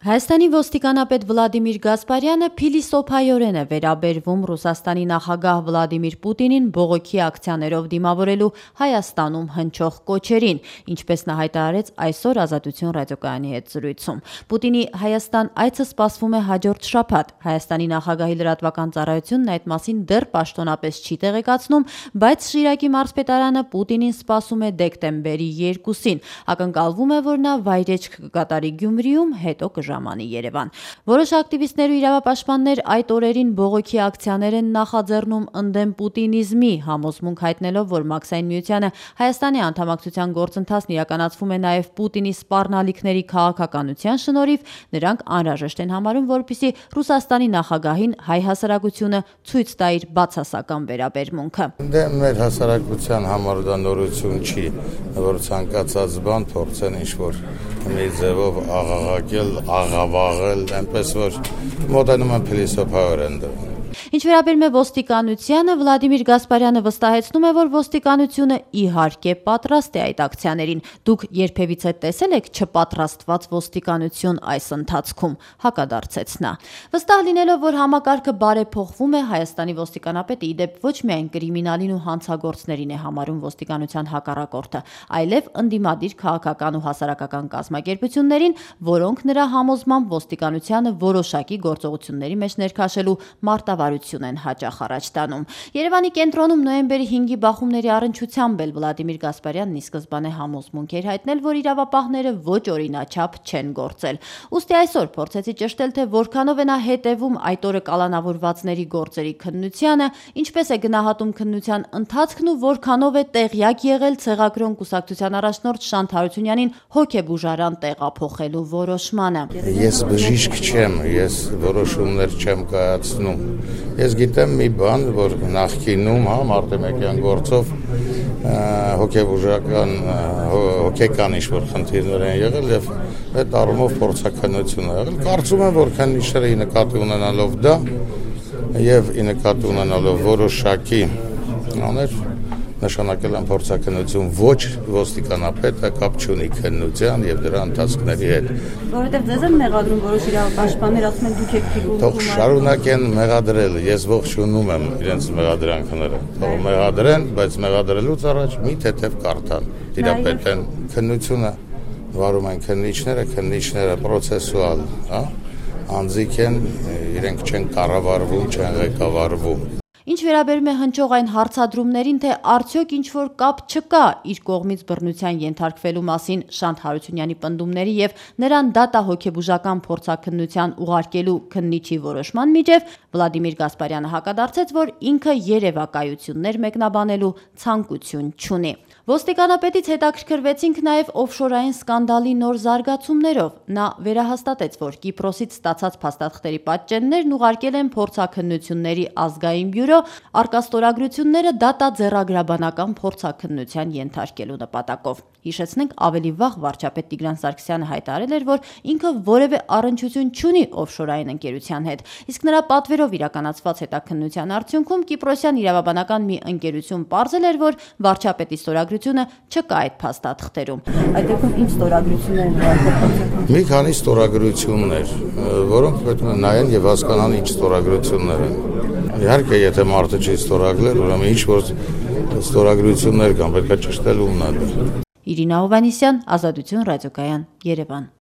Հայաստանի ոստիկանապետ Վլադիմիր Գասպարյանը փիլիսոփայորեն է վերաբերվում Ռուսաստանի նախագահ Վլադիմիր Պուտինին բողոքի ակցիաներով դիմավորելու Հայաստանում հնչող կոչերին, ինչպես նա հայտարարեց այսօր Ազատություն ռադիոկայանի հետ զրույցում։ Պուտինի Հայաստան այցը սպասվում է հաջորդ շաբաթ։ Հայաստանի նախագահի լրատվական ծառայությունն այդ մասին դեռ պաշտոնապես չի տեղեկացնում, բայց Շիրակի մարզպետարանը Պուտինին սպասում է դեկտեմբերի 2-ին։ Ակնկալվում է, որ նա վայրեջք կկատարի Գյումրիում, հետո կժամանի Երևան։ Որոշ ակտիվիստներ ու իրավապաշտպաններ այդ օրերին բողոքի ակցիաներ են նախաձեռնում ընդդեմ պուտինիզմի, համոզմունք հայտնելով, որ Մաքսային միությանը Հայաստանի անդամակցության գործընթացն իրականացվում է նաև Պուտինի սպառնալիքների քաղաքականության շնորհիվ, նրանք անհրաժեշտ են համարում, որպեսզի Ռուսաստանի նախագահին հայ հասարակությունը ցույց տա իր բացասական վերաբերմունքը։ Մեր հասարակության համար դա նորություն չի, որ ցանկացած բան փորձեն ինչ-որ մի ձևով աղաղակել, աղավաղել, այնպես որ մոտենում են փիլիսոփայորեն դրան։ Ինչ վերաբերում է ոստիկանությանը, Վլադիմիր Գասպարյանը վստահեցնում է, որ ոստիկանությունը իհարկե պատրաստ է այդ ակցիաներին։ Դուք երբևիցե տեսել եք չպատրաստված ոստիկանություն այս ընթացքում, հակադարձեց նա։ Վստահ լինելով, որ համակարգը բարեփոխվում է, Հայաստանի ոստիկանապետը ի դեպ ոչ միայն կրիմինալին ու հանցագործներին է համարում ոստիկանության հակառակորդը, այլև ընդդիմադիր քաղաքական ու հասարակական կազմակերպություններին, որոնք նրա համոզմամբ ոստիկանությանը որոշակի գործողությունների մեջ ներքաշելու մարտավարություն են հաճախ առաջ տանում։ Երևանի կենտրոնում նոյեմբերի 5-ի բախումների առնչությամբ էլ Վլադիմիր Գասպարյանն ի սկզբանե համոզմունք էր հայտնել, որ իրավապահները ոչ օրինաչափ չեն գործել։ Ուստի այսօր փորձեցի ճշտել, թե որքանով է նա հետևում այդ օրը կալանավորվածների գործերի քննությանը, ինչպես է գնահատում քննության ընթացքն ու որքանով է տեղյակ եղել Ցեղակրոն կուսակցության առաջնորդ Շանթ Հարությունյանին հոգեբուժարան տեղափոխելու որոշմանը։ Ես բժիշկ չեմ, ես որոշումներ չեմ կայացնում։ Ես գիտեմ մի բան, որ նախկինում Մարտեմեկյան գործով հոգեկան ինչ-որ խնդիրներ են եղել եւ այդ առումով փորձաքննություն է եղել։ Կարծում եմ, որ քննիչների նկատի ունենալով դա եւ նկատի ունենալով որոշակի աներ նշանակել են փորձաքննություն, ոչ ոստիկանապետը կապ չունի քննության եւ դրա ընթացքների հետ։ Որովհետեւ ձեզ են մեղադրում որոշ իրավապաշտպաններ, ասում են դուք եք փիգում։ Թող շարունակեն մեղադրել, ես ողջունում եմ իրենց մեղադրանքները։ Թող մեղադրեն, բայց մեղադրելուց առաջ մի թեթև կարդան, դիտապետեն քննությունը վարում են քննիչները պրոցեսուալ, անձիկ են, իրենք չեն կառավարվում, չեն ղեկավարվում։ Ինչ վերաբերում է հնչող այն հարցադրումներին, թե արդյոք ինչ-որ կապ չկա իր կողմից բռնության ենթարկվելու մասին Շանթ Հարությունյանի պնդումների եւ նրան դատահոգեբուժական փորձաքննության ուղարկելու քննիչի որոշման միջև, Վլադիմիր Գասպարյանը հակադարձեց, որ ինքը երևակայություններ մեկնաբանելու ցանկություն չունի։ Ոստիկանապետից հետաքրքրվեցինք նաև օֆշորային սկանդալի նոր զարգացումներով։ Նա վերահաստատեց, որ Կիպրոսից ստացած փաստաթղթերի պատճեններն ուղարկել են փորձաքննությունների ազգային բյուրո, արկաստորագրությունները դատաձեռագրաբանական փորձաքննության ենթարկելու նպատակով։ Հիշեցնենք, ավելի վաղ վարչապետ Տիգրան Սարգսյանը հայտարարել էր, որ ինքը որևէ առնչություն չունի օֆշորային ընկերության հետ, իսկ նրա պատվերով իրականացված հետաքննության արդյունքում կիպրոսյան իրավաբանական մի ընկերություն պարզել էր, որ վարչապետի ստորագրությունը չկա այդ փաստաթղթերում։ Այդ դեպքում ինչ ստորագրություններ են։ Մի քանի ստորագրություններ, որոնք պետք է նայեն եւ հասկանան ինչ ստորագրություններ են։ Իհարկե, եթե մարդը չի ստորագրել, ուրեմն ինչ-որ ստորագրություններ կան, պետք է ճշտել ումն է։ Իրինա Հովհաննիսյան, Ազատություն ռադիոկայան, Երևան։